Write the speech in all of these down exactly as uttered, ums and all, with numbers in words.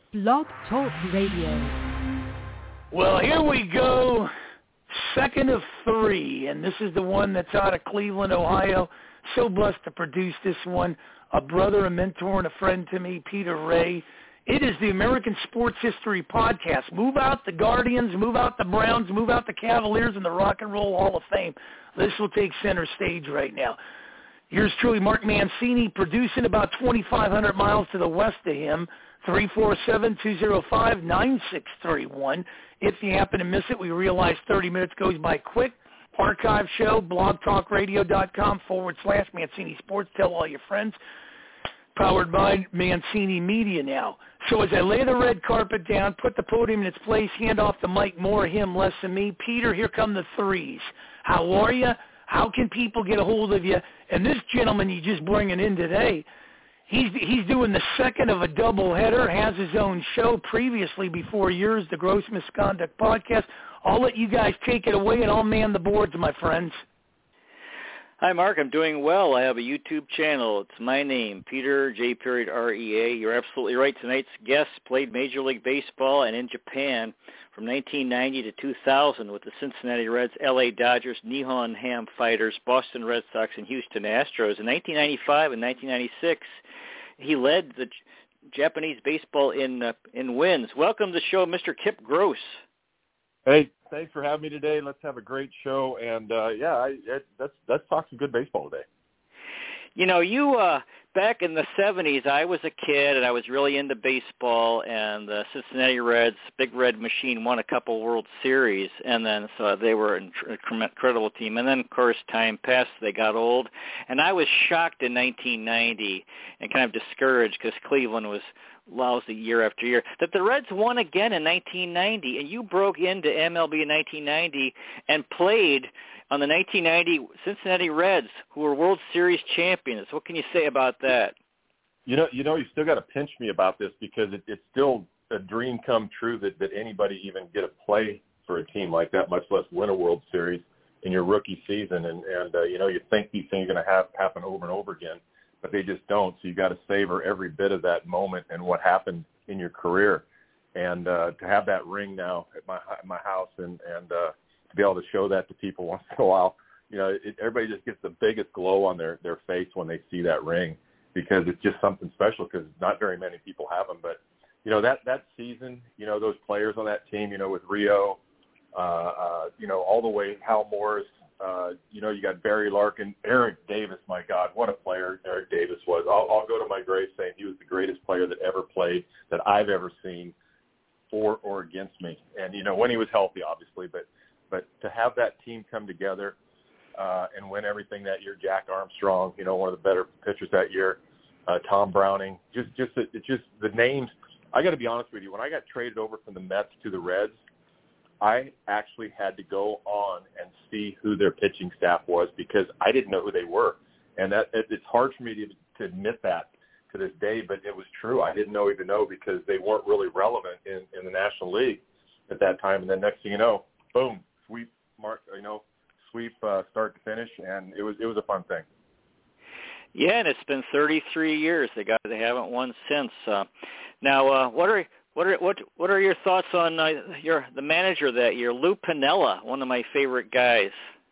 Blog Talk Radio. Well, here we go. Second of three, and this is the one that's out of Cleveland, Ohio. So blessed to produce this one. A brother, a mentor, and a friend to me, Peter Ray. It is the American Sports History Podcast. Move out the Guardians, move out the Browns, move out the Cavaliers, and the Rock and Roll Hall of Fame. This will take center stage right now. Yours truly, Mark Mancini, producing about twenty-five hundred miles to the west of him. three four seven, two oh five, nine six three one. If you happen to miss it, we realize thirty minutes goes by quick. Archive show, blogtalkradio.com forward slash Mancini Sports. Tell all your friends. Powered by Mancini Media now. So as I lay the red carpet down, put the podium in its place, hand off the mic, more him, less than me. Peter, here come the threes. How are you? How can people get a hold of you? And this gentleman you just bringing in today, he's he's doing the second of a doubleheader, has his own show previously before yours, the Gross Misconduct Podcast. I'll let you guys take it away, and I'll man the boards, my friends. Hi, Mark. I'm doing well. I have a YouTube channel. It's my name, Peter J. Period R E A. You're absolutely right. Tonight's guest played Major League Baseball and in Japan from nineteen ninety to two thousand with the Cincinnati Reds, L A Dodgers, Nihon Ham Fighters, Boston Red Sox, and Houston Astros. In nineteen ninety-five and nineteen ninety-six, he led the J- Japanese baseball in uh, in wins. Welcome to the show, Mister Kip Gross. Hey, thanks for having me today. Let's have a great show, and uh, yeah, I, I, let's let's talk some good baseball today. You know, you uh, back in the seventies, I was a kid, and I was really into baseball, and the Cincinnati Reds, Big Red Machine, won a couple World Series, and then so they were an incredible team. And then, of course, time passed, they got old, and I was shocked in nineteen ninety and kind of discouraged because Cleveland was lousy year after year, that the Reds won again in nineteen ninety, and you broke into M L B in nineteen ninety and played on the nineteen ninety Cincinnati Reds, who were World Series champions. What can you say about that? You know, you know, you still got to pinch me about this because it, it's still a dream come true that, that anybody even get a play for a team like that, much less win a World Series in your rookie season. And, and uh, you know, you think these things are going to have happen over and over again, but they just don't. So you got to savor every bit of that moment and what happened in your career. And uh, to have that ring now at my at my house and and uh, to be able to show that to people once in a while, you know, it, everybody just gets the biggest glow on their, their face when they see that ring because it's just something special because not very many people have them. But, you know, that, that season, you know, those players on that team, you know, with Rio, uh, uh, you know, all the way Hal Morris, uh, you know, you got Barry Larkin, Eric Davis, my God, what a player Eric Davis was. I'll, I'll go to my grave saying he was the greatest player that ever played that I've ever seen for or against me. And, you know, when he was healthy, obviously, but, But to have that team come together uh, and win everything that year, Jack Armstrong, you know, one of the better pitchers that year, uh, Tom Browning, just just it just the names. I got to be honest with you. When I got traded over from the Mets to the Reds, I actually had to go on and see who their pitching staff was because I didn't know who they were, and that it, it's hard for me to, to admit that to this day, but it was true. I didn't know even know because they weren't really relevant in, in the National League at that time. And then next thing you know, boom. Sweep, mark, you know, sweep, uh, start to finish, and it was it was a fun thing. Yeah, and it's been thirty-three years. They got they haven't won since. Uh, now, uh, what are what are what what are your thoughts on uh, your the manager that year, Lou Piniella, one of my favorite guys?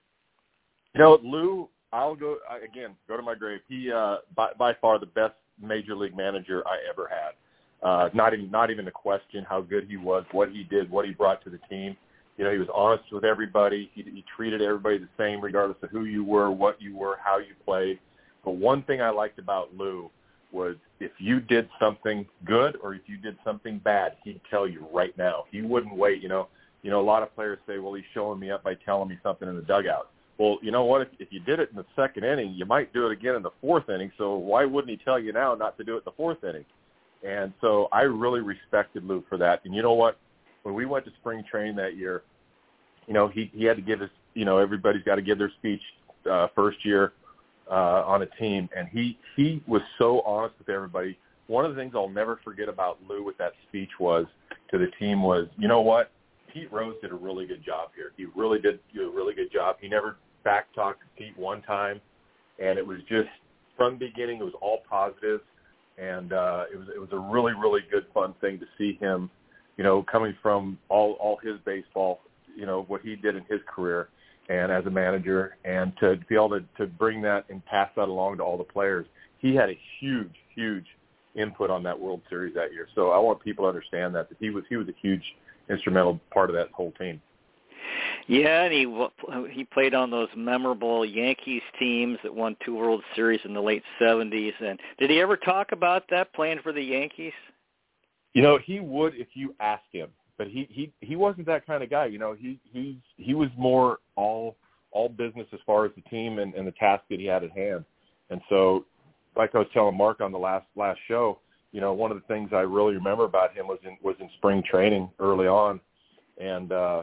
You know, Lou, I'll go again. Go to my grave. He uh, by by far the best major league manager I ever had. Uh, not even not even a question how good he was, what he did, what he brought to the team. You know, he was honest with everybody. He, he treated everybody the same regardless of who you were, what you were, how you played. But one thing I liked about Lou was if you did something good or if you did something bad, he'd tell you right now. He wouldn't wait. You know, you know, a lot of players say, well, he's showing me up by telling me something in the dugout. Well, you know what? If, if you did it in the second inning, you might do it again in the fourth inning. So why wouldn't he tell you now not to do it in the fourth inning? And so I really respected Lou for that. And you know what? When we went to spring training that year, you know, he, he had to give his, you know, everybody's got to give their speech uh, first year uh, on a team. And he, he was so honest with everybody. One of the things I'll never forget about Lou with that speech was to the team was, you know what? Pete Rose did a really good job here. He really did do a really good job. He never back-talked Pete one time. And it was just, from the beginning, it was all positive. and uh, it was it was a really really good fun thing to see him, you know, coming from all all his baseball, you know, what he did in his career and as a manager, and to be able to, to bring that and pass that along to all the players. He had a huge huge input on that World Series that year. So I want people to understand that, that he was he was a huge instrumental part of that whole team. Yeah, and he he played on those memorable Yankees teams that won two World Series in the late seventies. And did he ever talk about that, playing for the Yankees? You know, he would if you asked him, but he he, he wasn't that kind of guy. You know, he he he was more all all business as far as the team and, and the task that he had at hand. And so, like I was telling Mark on the last last show, you know, one of the things I really remember about him was in was in spring training early on, and uh,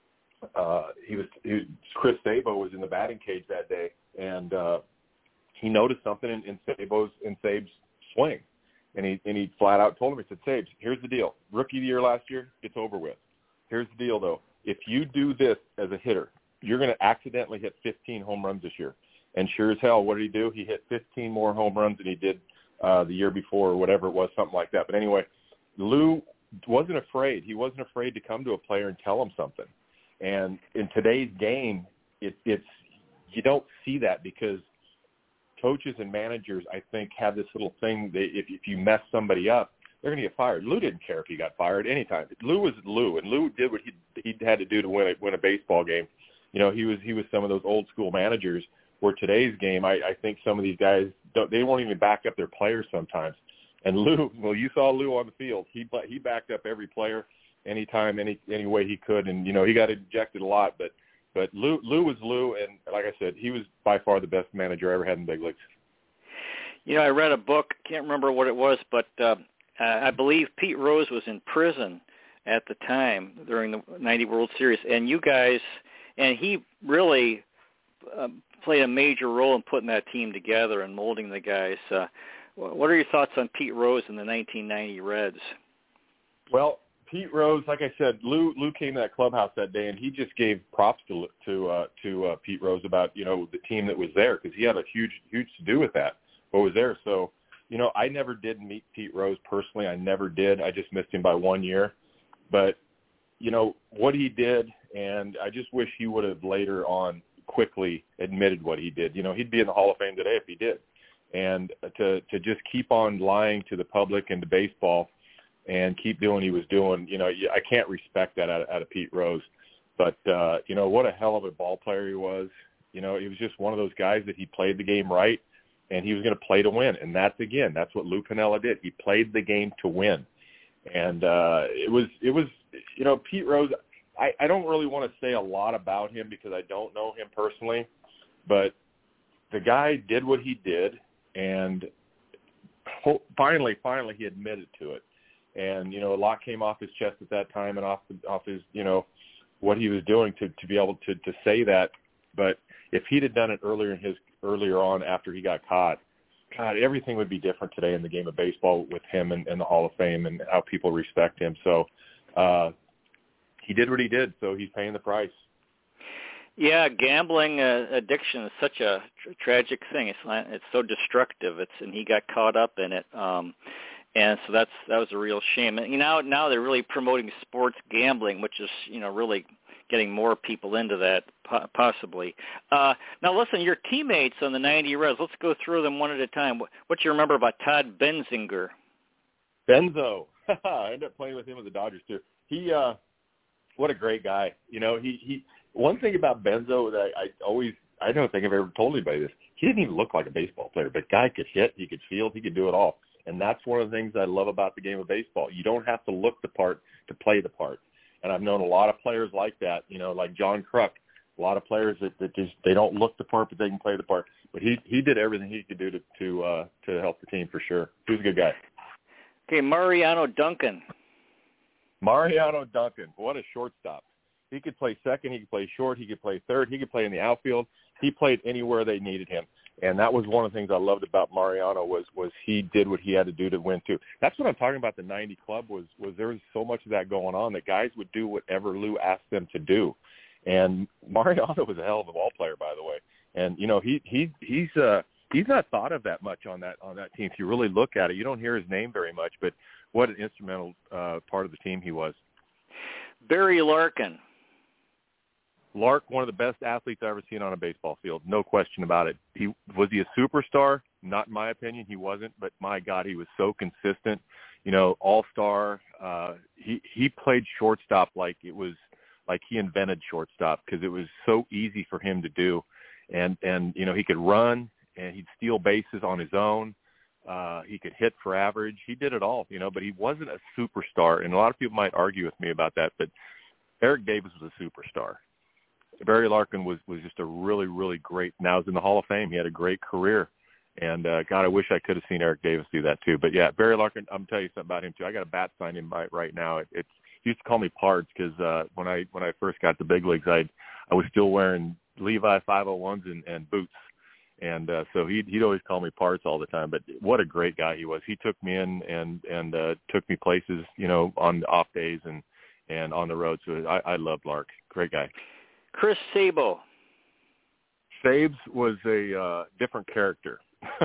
uh, he was he, Chris Sabo was in the batting cage that day, and uh, he noticed something in, in Sabo's in Sabe's swing, and he and he flat out told him, he said, "Sabes, here's the deal. Rookie of the year last year, it's over with. Here's the deal though. If you do this as a hitter, you're going to accidentally hit fifteen home runs this year." And sure as hell, what did he do? He hit fifteen more home runs than he did uh, the year before, or whatever it was, something like that. But anyway, Lou wasn't afraid. He wasn't afraid to come to a player and tell him something. And in today's game, it, it's you don't see that, because coaches and managers, I think, have this little thing that if, if you mess somebody up, they're going to get fired. Lou didn't care if he got fired anytime. Lou was Lou, and Lou did what he he had to do to win a, win a baseball game. You know, he was he was some of those old school managers. Where today's game, I, I think some of these guys, don't, they won't even back up their players sometimes. And Lou, well, you saw Lou on the field. He he backed up every player anytime, any any way he could. And, you know, he got ejected a lot. But but Lou, Lou was Lou, and like I said, he was by far the best manager I ever had in the big leagues. You know, I read a book, can't remember what it was, but uh, I believe Pete Rose was in prison at the time during the ninety World Series. And you guys, and he really uh, – played a major role in putting that team together and molding the guys. Uh, what are your thoughts on Pete Rose and the nineteen ninety Reds? Well, Pete Rose, like I said, Lou Lou came to that clubhouse that day, and he just gave props to to uh, to uh, Pete Rose about, you know, the team that was there, because he had a huge huge to do with that. What was there? So, you know, I never did meet Pete Rose personally. I never did. I just missed him by one year. But, you know, what he did, and I just wish he would have later on quickly admitted what he did. You know, he'd be in the Hall of Fame today if he did. And to to just keep on lying to the public and to baseball and keep doing what he was doing, you know, I can't respect that out of, out of Pete Rose. But, uh, you know, what a hell of a ball player he was. You know, he was just one of those guys that he played the game right, and he was going to play to win. And that's, again, that's what Lou Piniella did. He played the game to win. And uh, it was, it was, you know, Pete Rose, I, I don't really want to say a lot about him because I don't know him personally, but the guy did what he did, and ho- finally, finally he admitted to it. And, you know, a lot came off his chest at that time and off off his, you know, what he was doing to, to be able to, to say that. But if he'd have done it earlier in his earlier on after he got caught, God, everything would be different today in the game of baseball with him and, and the Hall of Fame and how people respect him. So uh, he did what he did, so he's paying the price. Yeah, gambling uh, addiction is such a tr- tragic thing. It's it's so destructive. It's and he got caught up in it, um, and so that's that was a real shame. And you know now they're really promoting sports gambling, which is you know really getting more people into that po- possibly. Uh, now listen, your teammates on the ninety Reds. Let's go through them one at a time. What, what do you remember about Todd Benzinger? Benzo, I ended up playing with him with the Dodgers too. He, uh, what a great guy. You know, he he. One thing about Benzo that I, I always, I don't think I've ever told anybody this, he didn't even look like a baseball player, but guy could hit, he could field, he could do it all. And that's one of the things I love about the game of baseball. You don't have to look the part to play the part. And I've known a lot of players like that, you know, like John Kruk, a lot of players that, that just, they don't look the part, but they can play the part. But he he did everything he could do to to, uh, to help the team for sure. He was a good guy. Okay, Mariano Duncan. Mariano Duncan, what a shortstop. He could play second, he could play short, he could play third, he could play in the outfield. He played anywhere they needed him. And that was one of the things I loved about Mariano was was he did what he had to do to win too. That's what I'm talking about. The ninety club was was there was so much of that going on that guys would do whatever Lou asked them to do. And Mariano was a hell of a ball player, by the way. And you know he he he's uh he's not thought of that much on that on that team. If you really look at it, you don't hear his name very much, but what an instrumental uh, part of the team he was. Barry Larkin. Lark, one of the best athletes I've ever seen on a baseball field, no question about it. He was he a superstar? Not in my opinion, he wasn't. But my God, he was so consistent. You know, all-star. Uh, he he played shortstop like it was like he invented shortstop because it was so easy for him to do. And and you know, he could run and he'd steal bases on his own. Uh, he could hit for average. He did it all. You know, but he wasn't a superstar. And a lot of people might argue with me about that. But Eric Davis was a superstar. Barry Larkin was, was just a really, really great, now he's in the Hall of Fame. He had a great career. And, uh, God, I wish I could have seen Eric Davis do that too. But, yeah, Barry Larkin, I'm telling you something about him too. I got a bat signed in by right now. It, it's he used to call me Pards because uh, when I when I first got to big leagues, I I was still wearing Levi five oh ones and, and boots. And uh, so he'd, he'd always call me Pards all the time. But what a great guy he was. He took me in and, and uh, took me places, you know, on off days and, and on the road. So I, I loved Lark. Great guy. Chris Sabo. Sabes was a uh, different character.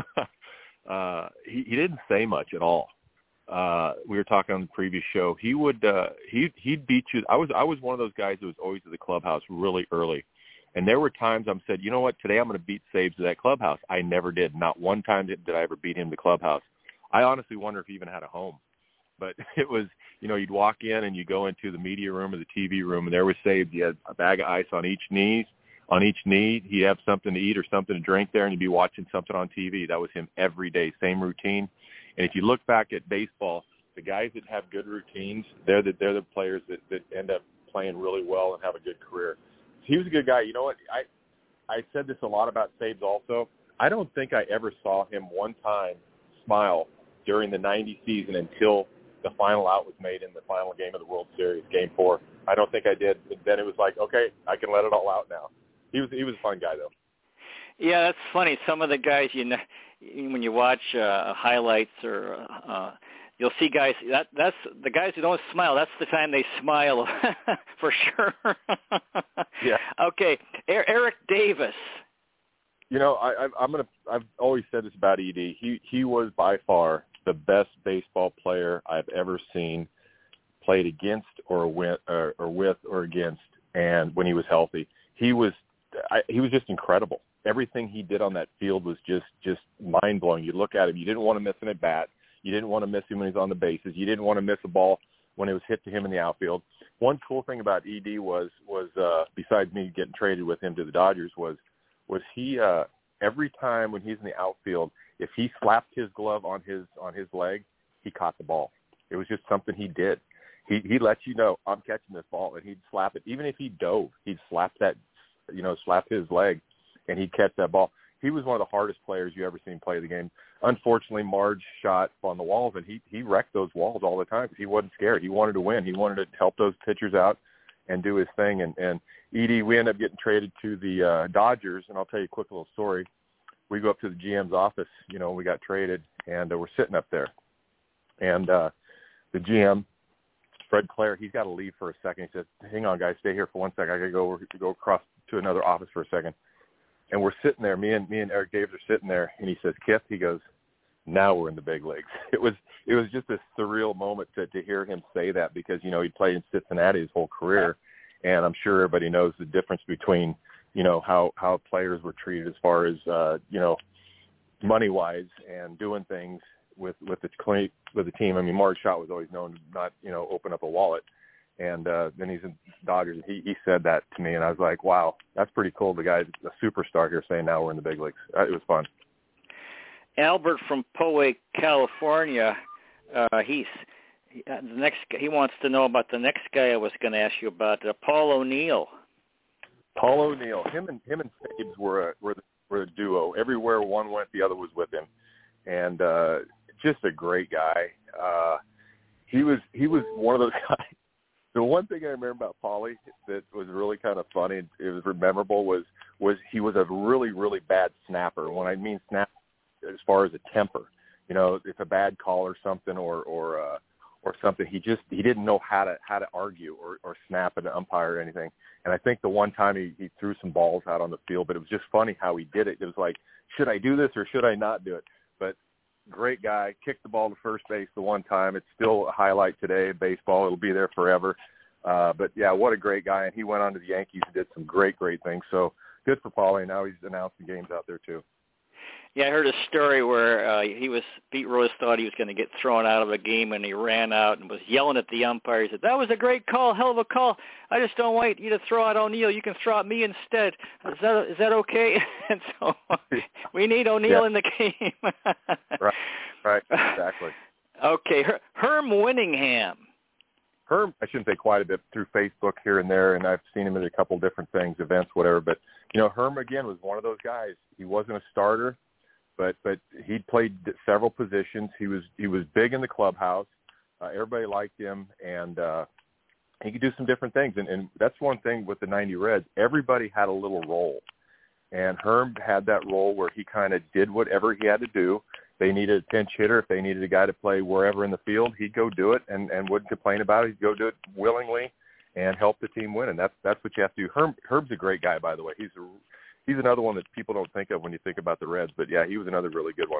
uh, he, he didn't say much at all. Uh, we were talking on the previous show. He would uh, he he'd beat you. I was I was one of those guys that was always at the clubhouse really early, and there were times I'm said, you know what, today I'm going to beat Sabes to that clubhouse. I never did. Not one time did, did I ever beat him to the clubhouse. I honestly wonder if he even had a home. But it was, you know, you'd walk in and you go into the media room or the T V room, and there was Sabes. He had a bag of ice on each knee. On each knee, he'd have something to eat or something to drink there, and you'd be watching something on T V. That was him every day, same routine. And if you look back at baseball, the guys that have good routines, they're the, they're the players that, that end up playing really well and have a good career. He was a good guy. You know what? I I said this a lot about Sabes also. I don't think I ever saw him one time smile during the ninety season until the final out was made in the final game of the World Series, Game Four. I don't think I did. But then it was like, okay, I can let it all out now. He was he was a fun guy though. Yeah, that's funny. Some of the guys you know, when you watch uh, highlights or uh, you'll see guys that that's the guys who don't smile. That's the time they smile for sure. Yeah. Okay, er- Eric Davis. You know, I, I, I'm gonna. I've always said this about E D. He he was by far the best baseball player I've ever seen, played against or with or, or with or against, and when he was healthy, he was I, he was just incredible. Everything he did on that field was just just mind blowing. You look at him, you didn't want to miss an at bat, you didn't want to miss him when he's on the bases, you didn't want to miss a ball when it was hit to him in the outfield. One cool thing about E D was was uh, besides me getting traded with him to the Dodgers was was he uh, every time when he's in the outfield, if he slapped his glove on his on his leg, he caught the ball. It was just something he did. He he let you know, I'm catching this ball, and he'd slap it. Even if he dove, he'd slap that, you know, slap his leg, and he'd catch that ball. He was one of the hardest players you ever seen play the game. Unfortunately, Marge shot on the walls, and he he wrecked those walls all the time because he wasn't scared. He wanted to win. He wanted to help those pitchers out and do his thing. And and E D, we ended up getting traded to the uh, Dodgers, and I'll tell you a quick little story. We go up to the G M's office, you know, we got traded, and uh, we're sitting up there. And uh, the G M, Fred Clare, he's got to leave for a second. He says, hang on, guys, stay here for one second. I got to go over, go across to another office for a second. And we're sitting there. Me and me and Eric Davis are sitting there, and he says, Kip, he goes, now we're in the big leagues. It was it was just a surreal moment to, to hear him say that because, you know, he played in Cincinnati his whole career, and I'm sure everybody knows the difference between, you know, how, how players were treated as far as, uh, you know, money-wise and doing things with, with the with the team. I mean, Marge Schott was always known to not, you know, open up a wallet. And uh, then he's in Dodgers. He, he said that to me, and I was like, wow, that's pretty cool. The guy's a superstar here saying now we're in the big leagues. Uh, it was fun. Albert from Poway, California, uh, he's he, uh, the next. He wants to know about the next guy I was going to ask you about, uh, Paul O'Neill. Paul O'Neill, him and him and Sabes were a, were, the, were a duo. Everywhere one went, the other was with him, and uh, just a great guy. Uh, he was he was one of those guys. The one thing I remember about Paulie that was really kind of funny, it was memorable, was was he was a really, really bad snapper. When I mean snap, as far as a temper, you know, if a bad call or something, or or uh, or something. He just he didn't know how to how to argue or, or snap at an umpire or anything. And I think the one time he, he threw some balls out on the field, but it was just funny how he did it. It was like, should I do this or should I not do it? But great guy, kicked the ball to first base the one time. It's still a highlight today in baseball. It'll be there forever. Uh, but, yeah, what a great guy. And he went on to the Yankees and did some great, great things. So good for Paulie. Now he's announcing games out there too. Yeah, I heard a story where uh, he was Pete Rose thought he was going to get thrown out of a game, and he ran out and was yelling at the umpire. He said, "That was a great call, hell of a call. I just don't want you to throw out O'Neill. You can throw out me instead. Is that is that okay?" And so we need O'Neill yeah. in the game. Right, right, exactly. Okay, Her- Herm Winningham. Herm, I shouldn't say quite a bit through Facebook here and there, and I've seen him at a couple different things, events, whatever. But, you know, Herm, again, was one of those guys. He wasn't a starter. But but he played several positions. He was he was big in the clubhouse. Uh, everybody liked him, and uh, he could do some different things. And, and that's one thing with the ninety Reds. Everybody had a little role, and Herm had that role where he kind of did whatever he had to do. They needed a pinch hitter. If they needed a guy to play wherever in the field, he'd go do it and, and wouldn't complain about it. He'd go do it willingly and help the team win. And that's that's what you have to do. Herm Herb's a great guy, by the way. He's a He's another one that people don't think of when you think about the Reds, but, yeah, he was another really good one.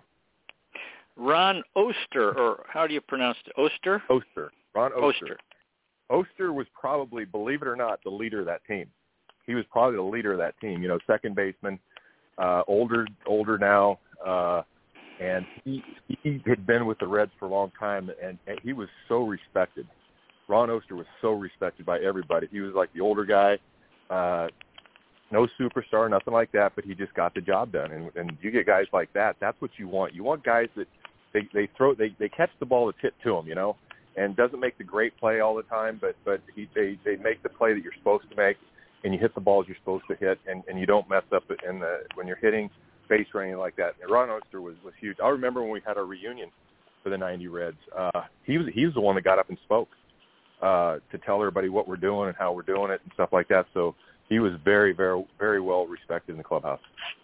Ron Oster, or how do you pronounce it? Oster? Oster. Ron Oster. Oster. Oster was probably, believe it or not, the leader of that team. He was probably the leader of that team, you know, second baseman, uh, older older now, uh, and he, he had been with the Reds for a long time, and, and he was so respected. Ron Oster was so respected by everybody. He was like the older guy, uh no superstar, nothing like that, but he just got the job done. And, and you get guys like that, that's what you want. You want guys that they, they throw, they, they catch the ball that's hit to them, you know, and doesn't make the great play all the time, but but he, they they make the play that you're supposed to make, and you hit the balls you're supposed to hit, and, and you don't mess up in the when you're hitting base running like that. And Ron Oster was was huge. I remember when we had our reunion for the ninety Reds. Uh, he was he was the one that got up and spoke uh, to tell everybody what we're doing and how we're doing it and stuff like that. So. He was very, very, very well respected in the clubhouse.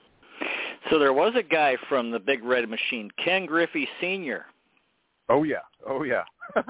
So there was a guy from the Big Red Machine, Ken Griffey Senior Oh yeah, oh yeah,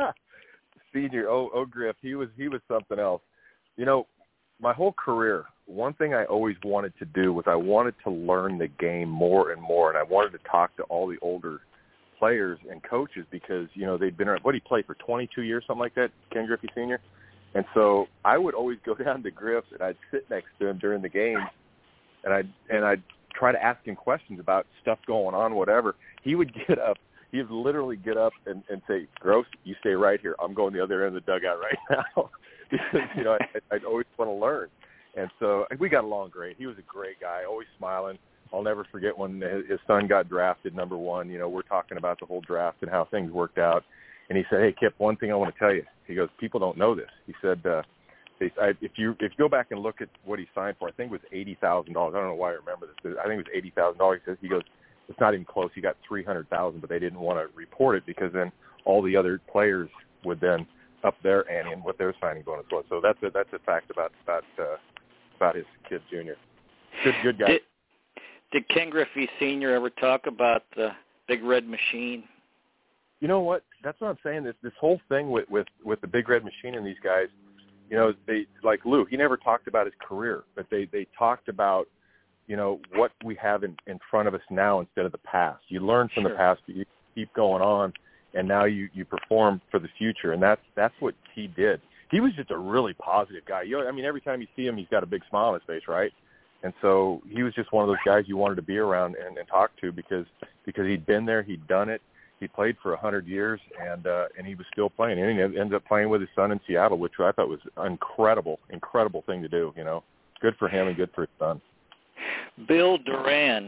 Senior. Oh, oh, Griff. He was he was something else. You know, my whole career, one thing I always wanted to do was I wanted to learn the game more and more, and I wanted to talk to all the older players and coaches because you know they'd been around. What, he played for twenty-two years, something like that, Ken Griffey Senior And so I would always go down to Griff, and I'd sit next to him during the game, and I'd, and I'd try to ask him questions about stuff going on, whatever. He would get up. He would literally get up and, and say, "Gross, you stay right here. I'm going the other end of the dugout right now." Because, you know, I, I'd always want to learn. And so we got along great. He was a great guy, always smiling. I'll never forget when his son got drafted number one. You know, we're talking about the whole draft and how things worked out. And he said, "Hey, Kip, one thing I want to tell you." He goes, "People don't know this." He said, uh, they, I, if you if you go back and look at what he signed for, I think it was eighty thousand dollars. I don't know why I remember this, but I think it was eighty thousand dollars. He says, he goes, "It's not even close. He got three hundred thousand dollars, but they didn't want to report it because then all the other players would then up their ante and what their signing bonus was." So that's a, that's a fact about about uh, about his kid, Junior. Good, good guy. Did, did Ken Griffey Senior ever talk about the Big Red Machine? You know what? That's what I'm saying. This this whole thing with, with, with the Big Red Machine and these guys, you know, they like Lou. He never talked about his career, but they, they talked about, you know, what we have in, in front of us now instead of the past. You learn from Sure. the past, but you keep going on, and now you, you perform for the future, and that's that's what he did. He was just a really positive guy. You know, I mean, every time you see him, he's got a big smile on his face, right? And so he was just one of those guys you wanted to be around and, and talk to because because he'd been there, he'd done it. He played for a hundred years, and uh, and he was still playing. And he ended up playing with his son in Seattle, which I thought was an incredible, incredible thing to do. You know, good for him and good for his son. Bill Duran.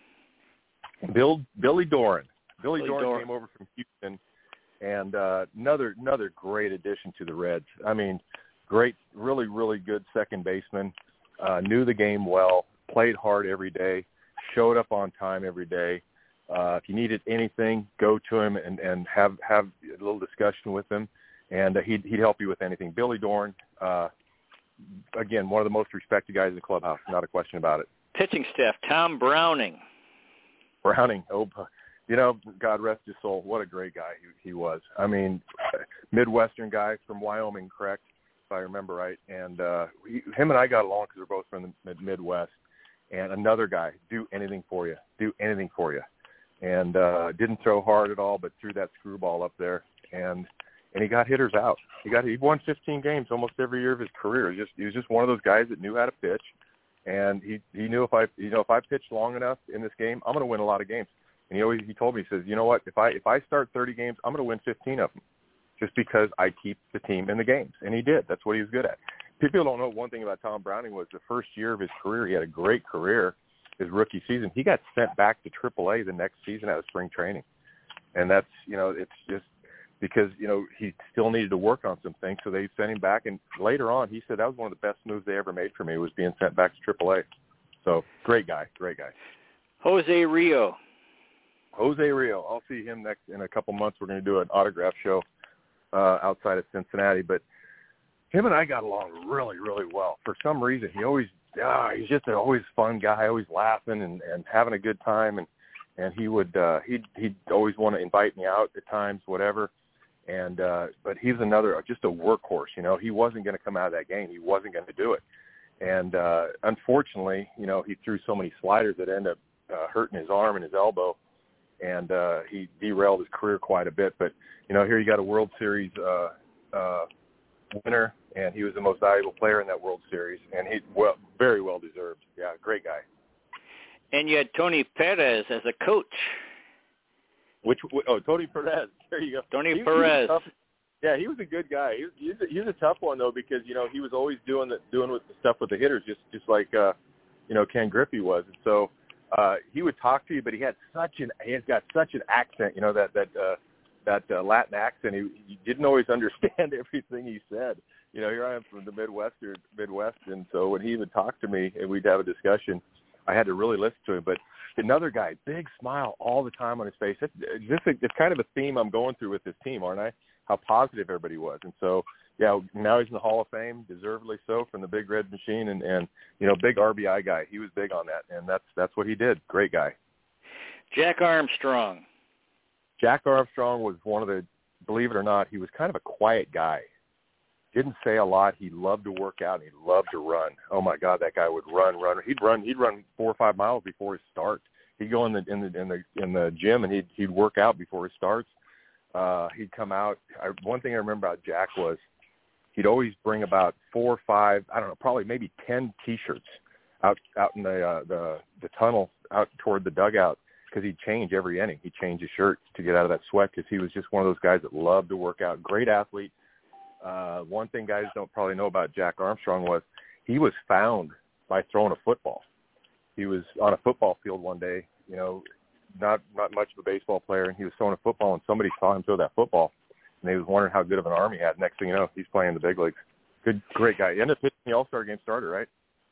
Bill Billy Doran. Billy, Billy Doran, Doran came over from Houston, and uh, another another great addition to the Reds. I mean, great, really, really good second baseman. Uh, knew the game well, played hard every day, showed up on time every day. Uh, if you needed anything, go to him and, and have, have a little discussion with him, and uh, he'd, he'd help you with anything. Billy Doran, uh, again, one of the most respected guys in the clubhouse, not a question about it. Pitching staff, Tom Browning. Browning, oh, You know, God rest his soul. What a great guy he, he was. I mean, Midwestern guy from Wyoming, correct, if I remember right. And uh, he, him and I got along because we're both from the Midwest. And another guy, do anything for you, do anything for you. And uh, didn't throw hard at all, but threw that screwball up there. And and he got hitters out. He got he won fifteen games almost every year of his career. He, just, he was just one of those guys that knew how to pitch. And he, he knew if I you know if I pitched long enough in this game, I'm going to win a lot of games. And he always he told me, he says, you know what, if I if I start thirty games, I'm going to win fifteen of them, just because I keep the team in the games. And he did. That's what he was good at. People don't know one thing about Tom Browning was the first year of his career, he had a great career, his rookie season. He got sent back to triple A the next season out of spring training. And that's, you know, it's just because, you know, he still needed to work on some things, so they sent him back. And later on, he said that was one of the best moves they ever made for me, was being sent back to triple A. So great guy, great guy. Jose Rio. Jose Rio. I'll see him next in a couple months. We're going to do an autograph show uh, outside of Cincinnati. But him and I got along really, really well. For some reason, he always, ah, he's just an always fun guy, always laughing and, and having a good time. And, and he would, uh, he'd, he'd always want to invite me out at times, whatever. And, uh, but he was another, just a workhorse, you know, he wasn't going to come out of that game. He wasn't going to do it. And, uh, unfortunately, you know, he threw so many sliders that ended up uh, hurting his arm and his elbow. And uh, he derailed his career quite a bit. But, you know, here you got a World Series uh, uh, winner, and he was the most valuable player in that World Series, and he well, very well deserved. Yeah, great guy. And you had Tony Perez as a coach. Which oh, Tony Perez. There you go. Tony he, Perez. He was tough, yeah, he was a good guy. He was, he was, a, he was a tough one though, because you know he was always doing the doing with the stuff with the hitters, just just like uh, you know Ken Griffey was, and so. Uh, he would talk to you, but he had such an he has got such an accent, you know, that that uh, that uh, Latin accent. He, he didn't always understand everything he said. You know, here I am from the Midwest, or Midwest, and so when he would talk to me and we'd have a discussion, I had to really listen to him. But another guy, big smile all the time on his face. It's, it's, it's kind of a theme I'm going through with this team, aren't I? How positive everybody was, and so. Yeah, now he's in the Hall of Fame, deservedly so, from the Big Red Machine, and, and you know, big R B I guy. He was big on that, and that's that's what he did. Great guy. Jack Armstrong. Jack Armstrong was one of the, believe it or not, he was kind of a quiet guy. Didn't say a lot. He loved to work out, and he loved to run. Oh my God, that guy would run, run. He'd run, he'd run four or five miles before his start. He'd go in the in the in the in the gym, and he'd he'd work out before his starts. Uh, he'd come out. I, one thing I remember about Jack was. He'd always bring about four or five, I don't know, probably maybe ten T-shirts out out in the uh, the the tunnel out toward the dugout, because he'd change every inning. He'd change his shirt to get out of that sweat, because he was just one of those guys that loved to work out. Great athlete. Uh, one thing guys don't probably know about Jack Armstrong was he was found by throwing a football. He was on a football field one day, you know, not not much of a baseball player, and he was throwing a football, and somebody saw him throw that football. And they was wondering how good of an arm he had. Next thing you know, he's playing the big leagues. Good, great guy. He ended up pitching the All-Star game starter, right?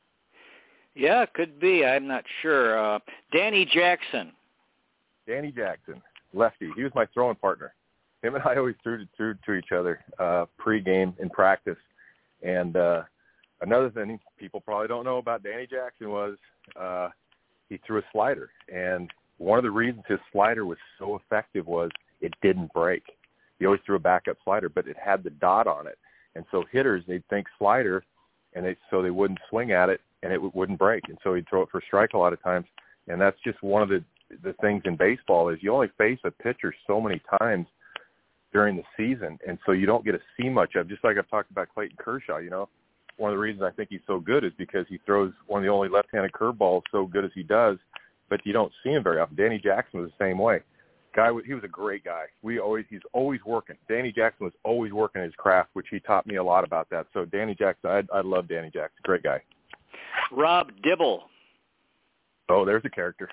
Yeah, could be. I'm not sure. Uh, Danny Jackson. Danny Jackson, lefty. He was my throwing partner. Him and I always threw to, threw to each other uh, pre-game in practice. And uh, another thing people probably don't know about Danny Jackson was uh, he threw a slider. And one of the reasons his slider was so effective was it didn't break. He always threw a backup slider, but it had the dot on it. And so hitters, they'd think slider, and they so they wouldn't swing at it, and it w- wouldn't break. And so he'd throw it for a strike a lot of times. And that's just one of the, the things in baseball is you only face a pitcher so many times during the season, and so you don't get to see much of, just like I've talked about Clayton Kershaw, you know. One of the reasons I think he's so good is because he throws one of the only left-handed curveballs so good as he does, but you don't see him very often. Danny Jackson was the same way. Guy, he was a great guy. We always, he's always working. Danny Jackson was always working his craft, which he taught me a lot about that. So Danny Jackson, I, I love Danny Jackson. Great guy. Rob Dibble. Oh, there's a character.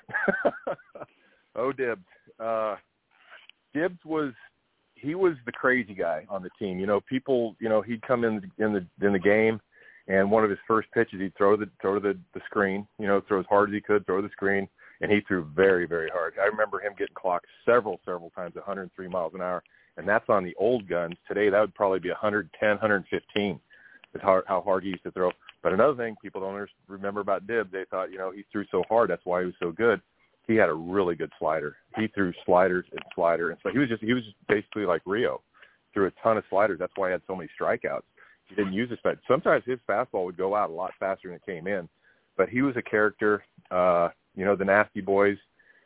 oh, Dibs. Uh, Dibs was, he was the crazy guy on the team. You know, people, you know, he'd come in in the in the game, and one of his first pitches, he'd throw the throw the, the screen. You know, throw as hard as he could, throw the screen. And he threw very, very hard. I remember him getting clocked several, several times, one hundred three miles an hour. And that's on the old guns. Today, that would probably be one hundred ten, one hundred fifteen is how, how hard he used to throw. But another thing people don't remember about Dibs, they thought, you know, he threw so hard. That's why he was so good. he had a really good slider. He threw sliders and slider, and so he was just he was just basically like Rio, threw a ton of sliders. That's why he had so many strikeouts. He didn't use his fast. Sometimes his fastball would go out a lot faster than it came in, but he was a character. Uh, you know, the Nasty Boys.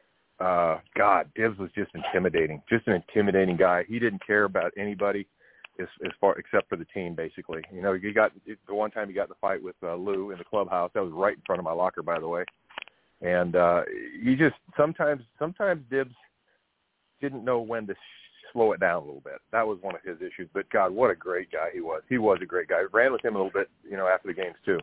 Uh, God, Dibbs was just intimidating, just an intimidating guy. He didn't care about anybody as, as far except for the team, basically. You know, he got the one time he got in the fight with uh, Lou in the clubhouse. That was right in front of my locker, by the way. And uh, he just sometimes, sometimes Dibbs didn't know when to slow it down a little bit. That was one of his issues. But God, what a great guy he was. He was a great guy. I ran with him a little bit, you know, after the games too.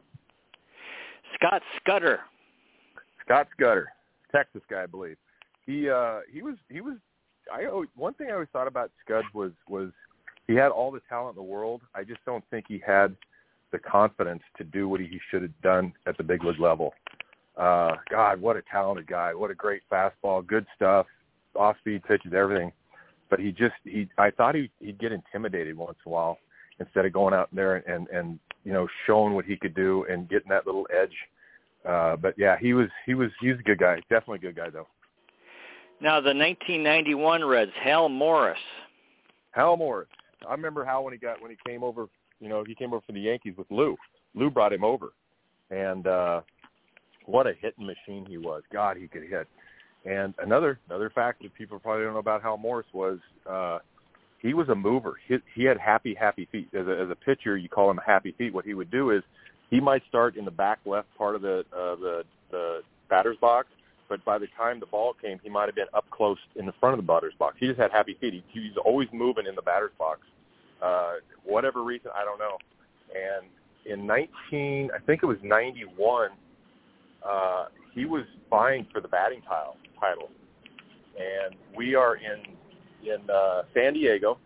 Scott Scudder. Scott Scudder, Texas guy, I believe. He uh, he was he was. I always, one thing I always thought about Scud was was he had all the talent in the world. I just don't think he had the confidence to do what he should have done at the big league level. Uh, God, what a talented guy! What a great fastball, good stuff, off-speed pitches, everything. But he just he. I thought he he'd get intimidated once in a while instead of going out there and and, and you know showing what he could do and getting that little edge. Uh, but yeah, he was he was he was a good guy. Definitely a good guy though. Now, the nineteen ninety-one Reds, Hal Morris. Hal Morris. I remember Hal when he got when he came over. You know, he came over for the Yankees with Lou. Lou brought him over, and uh, what a hitting machine he was. God, he could hit. And another another fact that people probably don't know about Hal Morris was uh, he was a mover. He, he had happy, happy feet. As a, as a pitcher, you call him happy feet. What he would do is he might start in the back left part of the uh, the, the batter's box. But by the time the ball came, he might have been up close in the front of the batter's box. He just had happy feet. He, he was always moving in the batter's box. Uh, whatever reason, I don't know. And in nineteen, I think it was ninety-one, uh, he was vying for the batting tile, title. And we are in in uh, San Diego,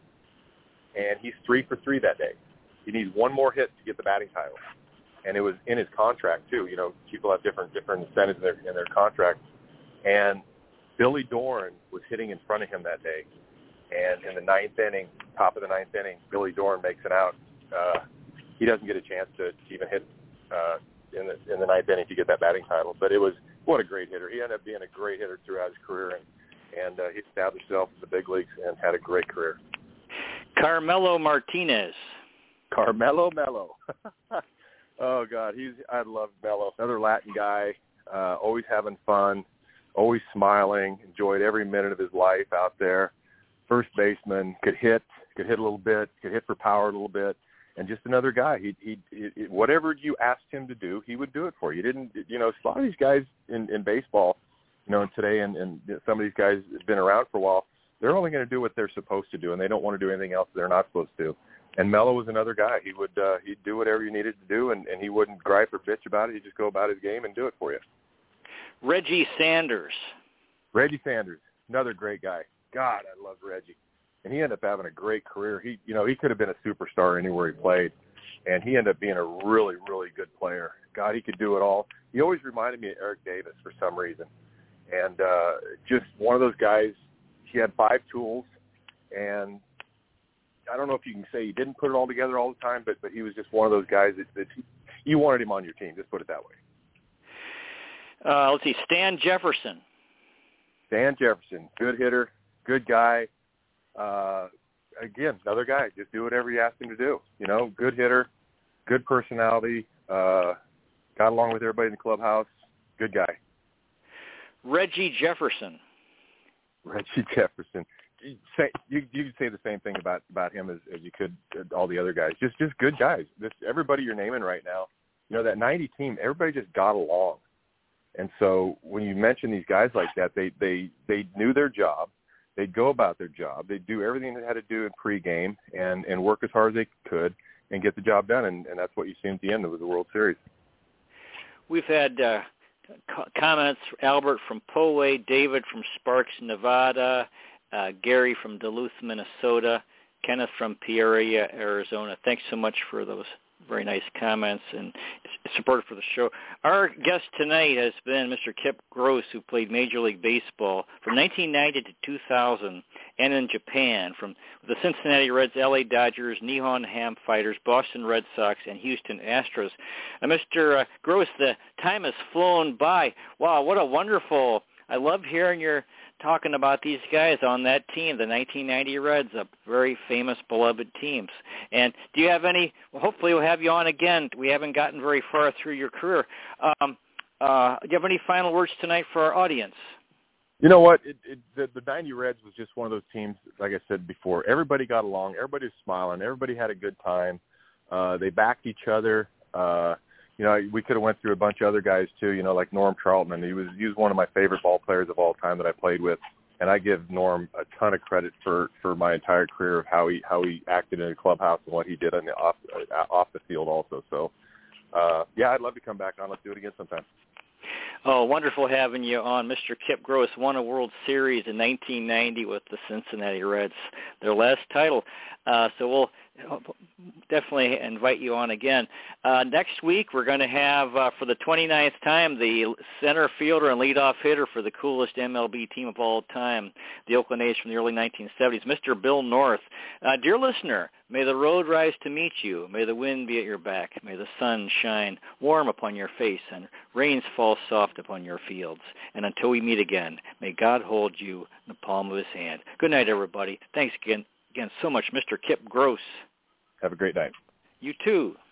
and he's three for three that day. He needs one more hit to get the batting title. And it was in his contract too. You know, people have different different incentives in their in their contract. And Billy Doran was hitting in front of him that day. And in the ninth inning, top of the ninth inning, Billy Doran makes it out. Uh, he doesn't get a chance to even hit uh, in the in the ninth inning to get that batting title. But it was what a great hitter. He ended up being a great hitter throughout his career, and and uh, he established himself in the big leagues and had a great career. Carmelo Martinez. Carmelo Mello. Oh, God, he's I love Mello. Another Latin guy, uh, always having fun, always smiling, enjoyed every minute of his life out there. First baseman, could hit, could hit a little bit, could hit for power a little bit, and just another guy. He, he, he whatever you asked him to do, he would do it for you. He didn't, you know, a lot of these guys in, in baseball, you know, today, and, and some of these guys have been around for a while, they're only going to do what they're supposed to do, and they don't want to do anything else they're not supposed to do. And Mello was another guy. He would uh, he'd do whatever you needed to do, and, and he wouldn't gripe or bitch about it. He'd just go about his game and do it for you. Reggie Sanders. Reggie Sanders, another great guy. God, I love Reggie. And he ended up having a great career. He, you know, he could have been a superstar anywhere he played, and he ended up being a really, really good player. God, he could do it all. He always reminded me of Eric Davis for some reason. And uh, just one of those guys, he had five tools, and I don't know if you can say he didn't put it all together all the time, but but he was just one of those guys that, that you wanted him on your team. Just put it that way. Uh, let's see, Stan Jefferson. Stan Jefferson, good hitter, good guy. Uh, again, another guy. Just do whatever you ask him to do. You know, good hitter, good personality. Uh, got along with everybody in the clubhouse. Good guy. Reggie Jefferson. Reggie Jefferson. You, say, you, you could say the same thing about, about him as, as you could all the other guys. Just just good guys. This, everybody you're naming right now, you know, that ninety team, everybody just got along. And so when you mention these guys like that, they, they, they knew their job. They'd go about their job. They'd do everything they had to do in pregame and, and work as hard as they could and get the job done. And, and that's what you see at the end of the World Series. We've had uh, co- comments, Albert from Poway, David from Sparks, Nevada, Uh, Gary from Duluth, Minnesota, Kenneth from Peoria, Arizona. Thanks so much for those very nice comments and support for the show. Our guest tonight has been Mister Kip Gross, who played Major League Baseball from nineteen ninety to two thousand, and in Japan from the Cincinnati Reds, L A Dodgers, Nihon Ham Fighters, Boston Red Sox, and Houston Astros. Uh, Mister Uh, Gross, the time has flown by. Wow, what a wonderful I love hearing your talking about these guys on that team, the nineteen ninety Reds, a very famous, beloved teams. And do you have any, well, hopefully we'll have you on again. We haven't gotten very far through your career. Um, uh, do you have any final words tonight for our audience? You know what? It, it, the, the ninety Reds was just one of those teams, like I said before, everybody got along. Everybody was smiling. Everybody had a good time. Uh, they backed each other. Uh, you know, we could have went through a bunch of other guys too, you know, like Norm Charlton. He was, he was one of my favorite ball players of all time that I played with. And I give Norm a ton of credit for, for my entire career of how he, how he acted in the clubhouse and what he did on the off, uh, off the field also. So, uh, yeah, I'd love to come back on. Let's do it again sometime. Oh, wonderful having you on. Mister Kip Gross won a World Series in nineteen ninety with the Cincinnati Reds, their last title. Uh, so we'll definitely invite you on again. Uh, next week we're going to have, uh, for the twenty-ninth time, the center fielder and leadoff hitter for the coolest M L B team of all time, the Oakland A's from the early nineteen seventies, Mister Bill North. Uh, dear listener, may the road rise to meet you. May the wind be at your back. May the sun shine warm upon your face and rains fall soft upon your fields. And until we meet again, may God hold you in the palm of his hand. Good night, everybody. Thanks again, again so much, Mister Kip Gross. Have a great night. You too.